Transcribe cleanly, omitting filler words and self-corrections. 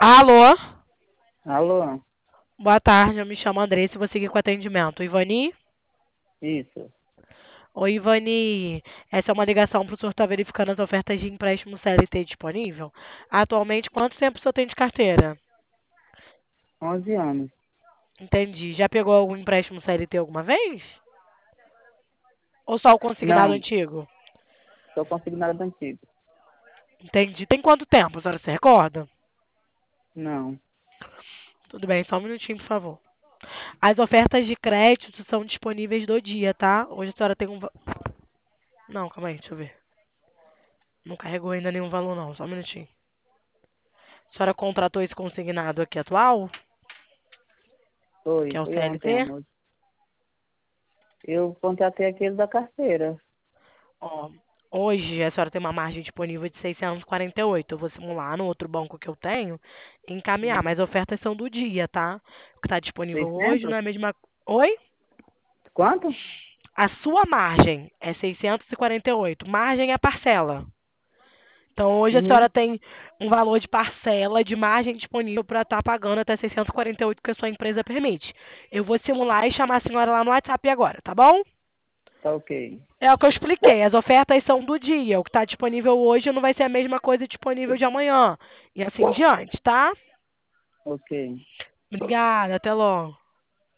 Alô? Alô? Boa tarde, eu me chamo Andressa e vou seguir com o atendimento. Ivani? Isso. Oi, Ivani. Essa é uma ligação para o senhor estar verificando as ofertas de empréstimo CLT disponível. Atualmente, quanto tempo o senhor tem de carteira? 11 anos. Entendi. Já pegou algum empréstimo CLT alguma vez? Ou só o consignado Não, antigo? sou consignado antigo. Entendi. Tem quanto tempo, a senhora se recorda? Não. Tudo bem, só um minutinho, por favor. As ofertas de crédito são disponíveis do dia, tá? Hoje a senhora tem um. Não, calma aí, deixa eu ver. Não carregou ainda nenhum valor, não. Só um minutinho. A senhora contratou esse consignado aqui atual, que Foi, é o foi ontem, CLT? amor. Eu contratei aquele da carteira. Ó, hoje a senhora tem uma margem disponível de 648. Eu vou simular no outro banco que eu tenho e encaminhar, Hum. mas as ofertas são do dia, tá? O que está disponível hoje 600? não é a mesma. Oi? Quanto? A sua margem é 648. Margem é parcela. Então hoje a Uhum. senhora tem um valor de parcela de margem disponível para estar pagando até 648 que a sua empresa permite. Eu vou simular e chamar a senhora lá no WhatsApp agora, tá bom? Tá ok. É o que eu expliquei. As ofertas são do dia. O que está disponível hoje não vai ser a mesma coisa disponível de amanhã. E assim em diante, tá? Ok. Obrigada. Até logo.